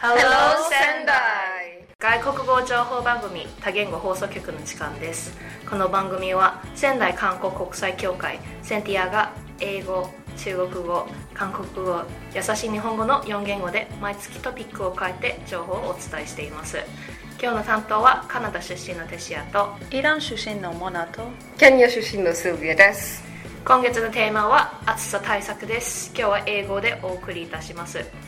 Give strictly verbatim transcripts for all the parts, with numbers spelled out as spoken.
Hello 仙台。外国語情報番組多言語放送局の時間です。この番組は仙台韓国国際協会センティアが英語、中国語、韓国語、優しい日本語のよん言語で毎月トピックを変えて情報をお伝えしています。今日の担当はカナダ出身のテシアとイラン出身のモナとケニア出身のシルビアです。 今月のテーマは暑さ対策です。今日は英語でお送りいたします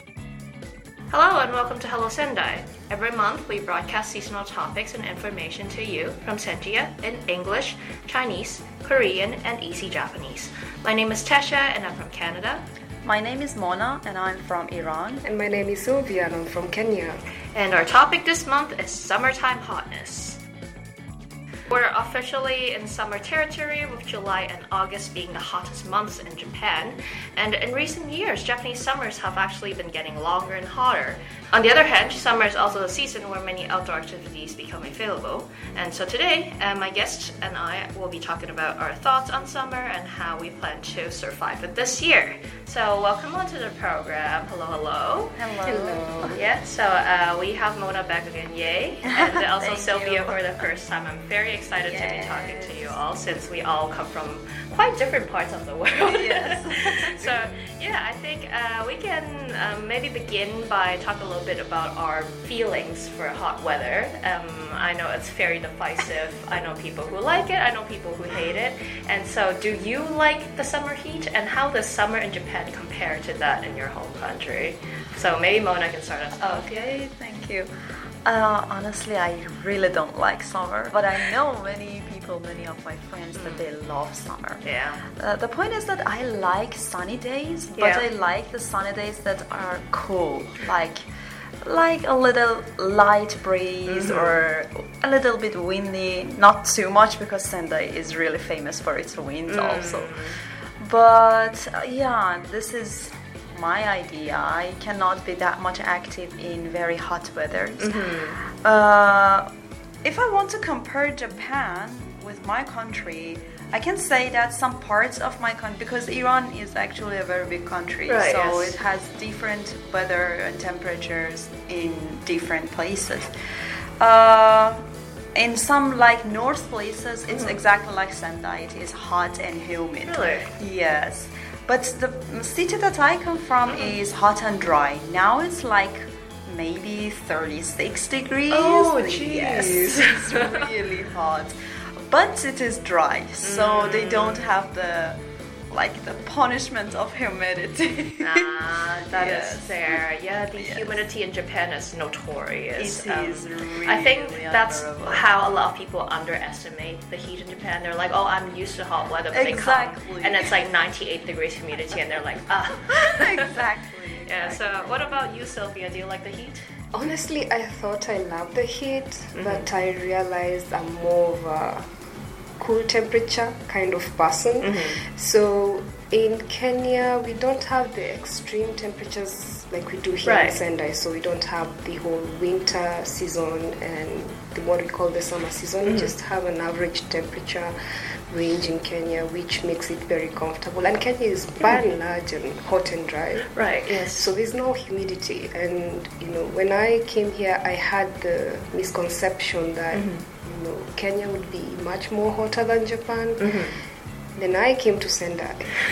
。Hello and welcome to Hello Sendai. Every month we broadcast seasonal topics and information to you from Sentia in English, Chinese, Korean, and Easy Japanese. My name is Tesha and I'm from Canada. My name is Mona and I'm from Iran. And my name is Sylvia and I'm from Kenya. And our topic this month is summertime hotness. We're officially in summer territory, with July and August being the hottest months in Japan. And in recent years, Japanese summers have actually been getting longer and hotter. On the other hand, summer is also the season where many outdoor activities become available. And so today, uh, my guest and I will be talking about our thoughts on summer and how we plan to survive it this year. So welcome onto the program. Hello, hello. Hello. Hello. Yeah, so uh, we have Mona back again, yay. And also Sylvia for the first time. I'm very excited yes. to be talking to you all since we all come from quite different parts of the world. Yes. So yeah, I think uh, we can um, maybe begin by talking a little bit about our feelings for hot weather. Um, I know it's very divisive. I know people who like it. I know people who hate it. And so do you like the summer heat? And how does summer in Japan compare to that in your home country? So maybe Mona can start us off. Okay, thank you. Uh, honestly, I really don't like summer, but I know many people, many of my friends, mm. that they love summer. Yeah. Uh, the point is that I like sunny days, but yeah. I like the sunny days that are cool, like like a little light breeze mm-hmm. or a little bit windy, not too much because Sendai is really famous for its winds mm. also. But uh, yeah, this is my idea. I cannot be that much active in very hot weather. Mm-hmm. Uh, if I want to compare Japan with my country, I can say that some parts of my country, because Iran is actually a very big country, right, so yes. it has different weather and temperatures in different places. Uh, in some like north places, it's mm-hmm. exactly like Sendai. It is hot and humid. Really? Yes. But the city that I come from mm-hmm. is hot and dry. Now it's like maybe thirty-six degrees. Oh, jeez. Yes, it's really hot. But it is dry, so mm. they don't have the like the punishment of humidity. Ah, that yes. is fair. Yeah, the yes. humidity in Japan is notorious. It um, is really, I think really that's unbearable. how a lot of people underestimate the heat in Japan. They're like, oh, I'm used to hot weather, but exactly. they come and it's like ninety-eight degrees humidity, and they're like, ah. exactly. Yeah. Exactly. So, what about you, Sylvia? Do you like the heat? Honestly, I thought I loved the heat, mm-hmm. but I realized I'm more of a cool temperature kind of person. Mm-hmm. So in Kenya, we don't have the extreme temperatures like we do here right. in Sendai. So we don't have the whole winter season and the, what we call the summer season. Mm-hmm. We just have an average temperature range in Kenya, which makes it very comfortable. And Kenya is by and large and hot and dry. Right, yes. So there's no humidity. And, you know, when I came here, I had the misconception that, mm-hmm. you know, Kenya would be much more hotter than Japan. Mm-hmm. Then I came to Sendai.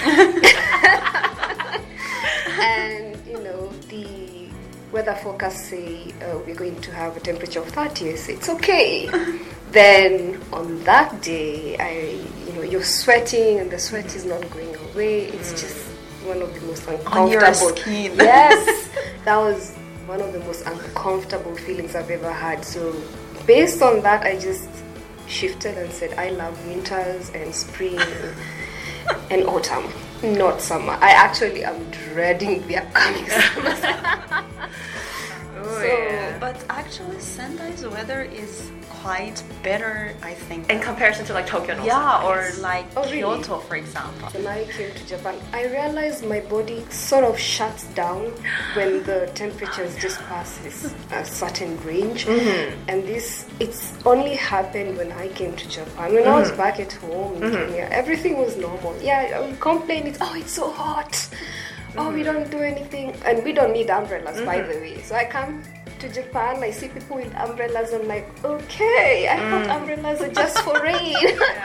And, you know, the weather forecast say uh, we're going to have a temperature of thirty. I say, it's okay. Then on that day, I, you know, you're sweating and the sweat is not going away. It's mm. just one of the most uncomfortable. On your skin. Yes, that was one of the most uncomfortable feelings I've ever had. So based on that, I just shifted and said, I love winters and spring and autumn, not summer. I actually am dreading the upcoming summer. Oh, so, yeah. But actually, Sendai's weather is quite better, I think. In comparison to like Tokyo and yeah, Osaka. or like oh, Kyoto, really? For example. When I came to Japan, I realized my body sort of shuts down when the temperatures just passes a certain range. Mm-hmm. And this, it's only happened when I came to Japan. When mm-hmm. I was back at home in mm-hmm. Kenya, everything was normal. Yeah, I would complain, it's, oh, it's so hot. oh, we don't do anything, and we don't need umbrellas, Mm-hmm. by the way. So I come to Japan, I see people with umbrellas, I'm like, okay, I thought umbrellas are just for rain.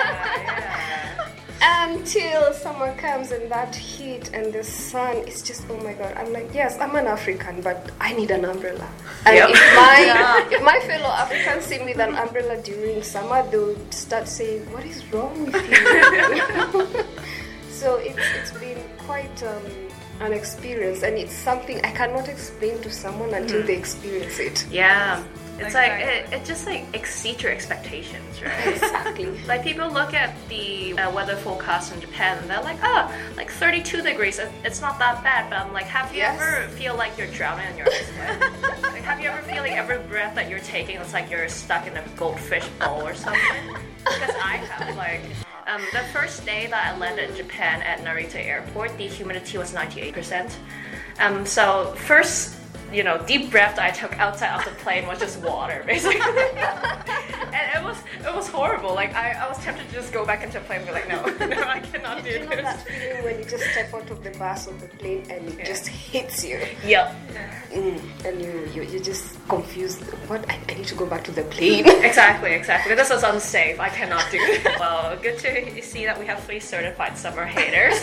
Until summer comes and that heat and the sun is just, oh my god. I'm like, yes, I'm an African, but I need an umbrella. And Yep. if my if my fellow Africans see me with an umbrella during summer, they'll start saying, what is wrong with you? So it's it's been quite um, an experience, and it's something I cannot explain to someone until they experience it. Yeah. It's like, Exactly. it, it just like exceeds your expectations, right? Exactly. Like people look at the uh, weather forecast in Japan and they're like, oh, like thirty-two degrees, it- it's not that bad. But I'm like, have you Yes. ever feel like you're drowning in your own sweat? Like, have you ever feel like every breath that you're taking, it's like you're stuck in a goldfish bowl or something? Because I have, like, um, the first day that I landed in Japan at Narita Airport, the humidity was ninety-eight percent. Um, so first, you know, deep breath I took outside of the plane was just water, basically. And it was it was horrible. Like I, I was tempted to just go back into the plane and be like, no, no, I cannot do You know this. that feeling when you just step out of the bus or the plane and it just hits you, Yep. mm, and you you you just confused. What? I, I need to go back to the plane. Exactly, exactly. This is unsafe. I cannot do this. Well, good to see that we have three certified summer haters.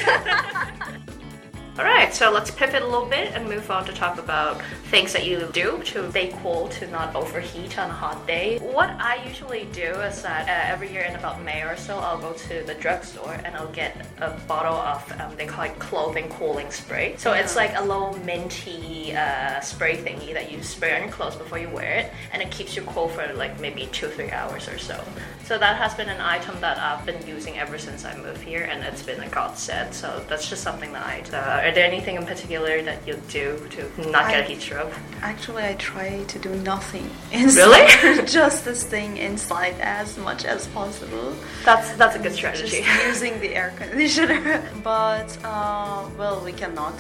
Alright, so let's pivot a little bit and move on to talk about things that you do to stay cool, to not overheat on a hot day. What I usually do is that uh, every year in about May or so, I'll go to the drugstore and I'll get a bottle of, um, they call it clothing cooling spray. So it's like a little minty uh, spray thingy that you spray on your clothes before you wear it, and it keeps you cool for like maybe two, three hours or so. So that has been an item that I've been using ever since I moved here, and it's been a godsend. So that's just something that I do. Uh, are there anything in particular that you do to not get a I- heat stroke? Actually, I try to do nothing inside. Really? Just to staying inside as much as possible. That's that's a good strategy. Just using the air conditioner. But, uh, well, we cannot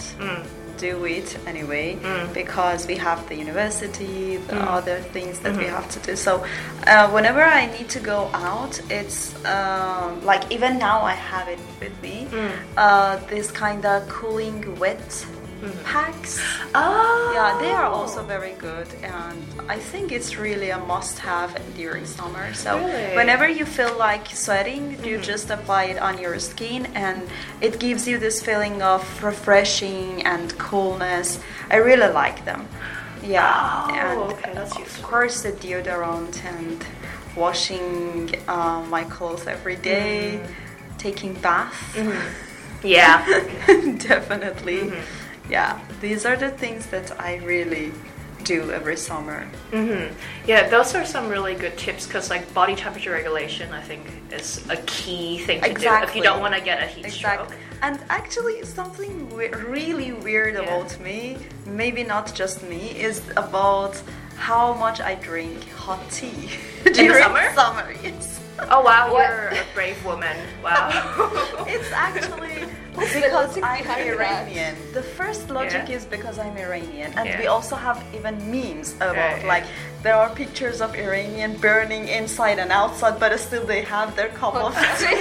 do it anyway because we have the university, the other things that we have to do. So, uh, whenever I need to go out, it's um, like even now I have it with me. Uh, this kind of cooling wet packs. Oh, Yeah, they are also very good, and I think it's really a must-have during summer. So Really? whenever you feel like sweating, you just apply it on your skin, and it gives you this feeling of refreshing and coolness. I really like them. Yeah, Oh, and okay, that's of useful. course the deodorant and washing uh, my clothes every day, taking bath. yeah. Definitely. Yeah, these are the things that I really do every summer. Mm-hmm. Yeah, those are some really good tips because like body temperature regulation, I think, is a key thing to do if Exactly. you don't want to get a heat Exactly. stroke. And actually, something we- really weird Yeah. about me, maybe not just me, is about how much I drink hot tea during summer? Summer, yes. Oh wow, What? you're a brave woman. Wow. It's actually What's the because logic I'm behind that? Iranian. The first logic Yeah. is because I'm Iranian, and Yeah. we also have even memes about Yeah, yeah. like there are pictures of Iranian burning inside and outside, but still they have their cup of tea.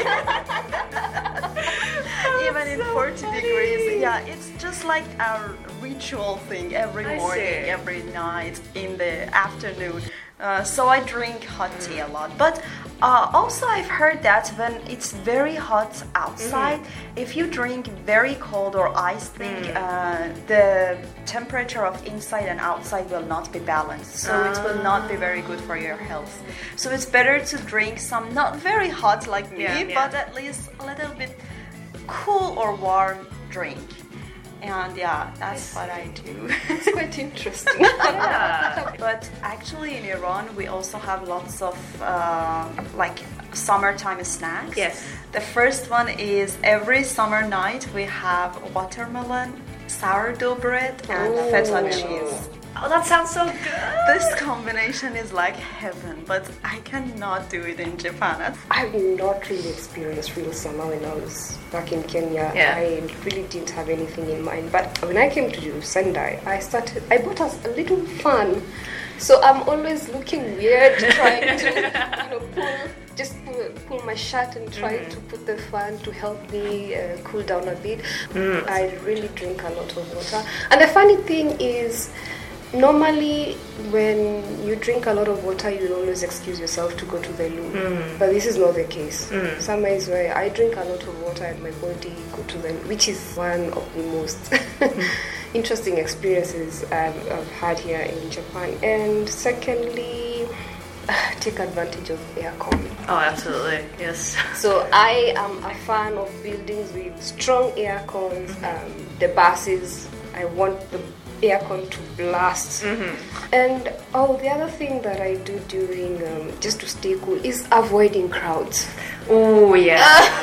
Even in forty degrees. Yeah, it's just like our ritual thing every I morning, see. every night, in the afternoon. Uh, so I drink hot tea a lot. But uh, also I've heard that when it's very hot outside, if you drink very cold or iced thing, uh, the temperature of inside and outside will not be balanced. So it will not be very good for your health. So it's better to drink some not very hot like me, Yeah, yeah. but at least a little bit cool or warm drink. And yeah, that's what I do. It's quite interesting. Yeah. But actually in Iran we also have lots of uh, like summertime snacks. Yes. The first one is every summer night we have watermelon, sourdough bread and Ooh. feta cheese. Oh, that sounds so good. This combination is like heaven, but I cannot do it in Japan. I've not really experienced real summer when I was back in Kenya. Yeah. I really didn't have anything in mind. But when I came to Sendai, I started. I bought us a little fan. So I'm always looking weird, trying to, you know, pull just pull, pull my shirt and try mm-hmm. to put the fan to help me uh, cool down a bit. Mm. I really drink a lot of water. And the funny thing is, normally when you drink a lot of water, you always excuse yourself to go to the loo. Mm. But this is not the case. Mm. Summer is where I drink a lot of water and my body go to the loo, which is one of the most interesting experiences I've, I've had here in Japan. And secondly, take advantage of aircon. Oh, absolutely, yes. So I am a fan of buildings with strong air cons. Mm-hmm. Um, the buses, I want the aircon to blast. Mm-hmm. And oh, the other thing that I do during um, just to stay cool is avoiding crowds. Oh yeah.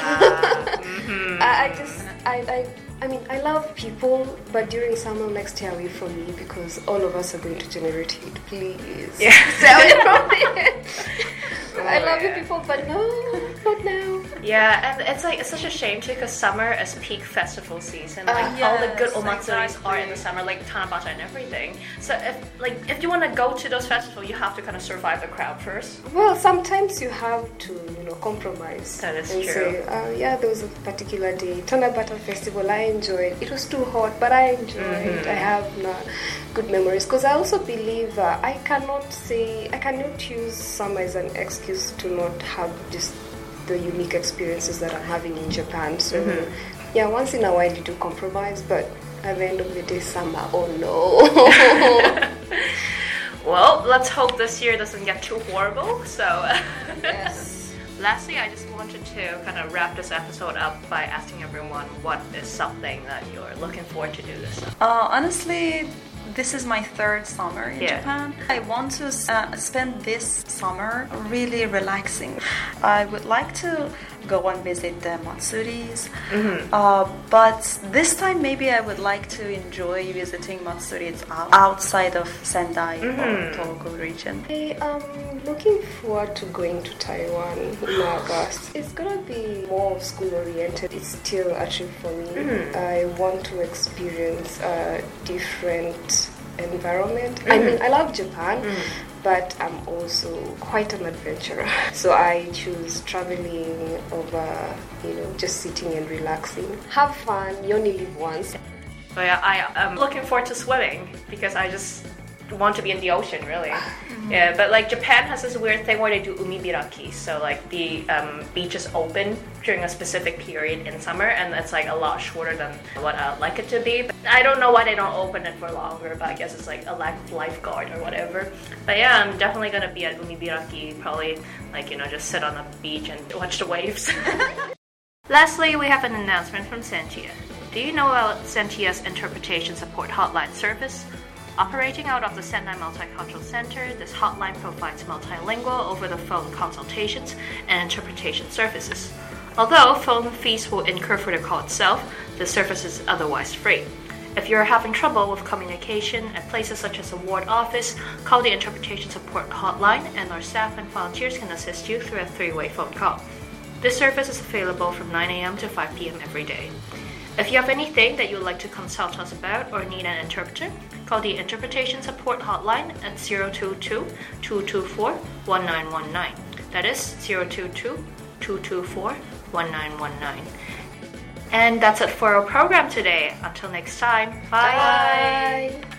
mm-hmm. I, I just I, I I mean I love people, but during summer, like, stay away from me because all of us are going to generate heat. Please, yeah. Stay away from me. Oh, I love yeah. you people, but no, not now. Yeah, and it's like it's such a shame too, because summer is peak festival season. Like uh, all yes, the good omatsuris exactly. are in the summer, like Tanabata and everything. So if like if you want to go to those festivals, you have to kind of survive the crowd first. Well, sometimes you have to, you know, compromise. That is and true. Say, uh, yeah, there was a particular day, Tanabata Festival, I enjoyed. It was too hot, but I enjoyed. Mm-hmm. I have no, good memories. Because I also believe uh, I cannot say, I cannot use summer as an excuse to not have just the unique experiences that I'm having in Japan. So, mm-hmm. yeah, once in a while you do compromise, but at the end of the day, summer, oh no. Well, let's hope this year doesn't get too horrible. So, yes. Lastly, I just wanted to kind of wrap this episode up by asking everyone what is something that you're looking forward to do this summer. Uh, honestly, this is my third summer in yeah. Japan. I want to uh, spend this summer really relaxing. I would like to go and visit the Matsuris, mm-hmm. uh, but this time maybe I would like to enjoy visiting Matsuris outside of Sendai mm-hmm. or Tohoku region. I am looking forward to going to Taiwan in August. It's gonna be more school oriented. It's still a trip for me. Mm-hmm. I want to experience a different environment. Mm-hmm. I mean, I love Japan, mm-hmm. but I'm also quite an adventurer. So I choose traveling over, you know, just sitting and relaxing. Have fun, you only live once. But yeah, I am looking forward to swimming because I just want to be in the ocean, really. Mm-hmm. Yeah, but like Japan has this weird thing where they do umibiraki, so like the um, beach is open during a specific period in summer, and it's like a lot shorter than what I'd like it to be. But I don't know why they don't open it for longer, but I guess it's like a lack of lifeguard or whatever. But yeah, I'm definitely gonna be at umibiraki, probably like, you know, just sit on the beach and watch the waves. Lastly, we have an announcement from Sentia. Do you know about Sentia's interpretation support hotline service? Operating out of the Sendai Multicultural Center, this hotline provides multilingual over-the-phone consultations and interpretation services. Although phone fees will incur for the call itself, the service is otherwise free. If you're having trouble with communication at places such as a ward office, call the interpretation support hotline and our staff and volunteers can assist you through a three-way phone call. This service is available from nine a.m. to five p.m. every day. If you have anything that you would like to consult us about or need an interpreter, call the Interpretation Support Hotline at zero two two, two two four, one nine one nine. That is zero two two, two two four, one nine one nine. And that's it for our program today. Until next time, bye! Bye.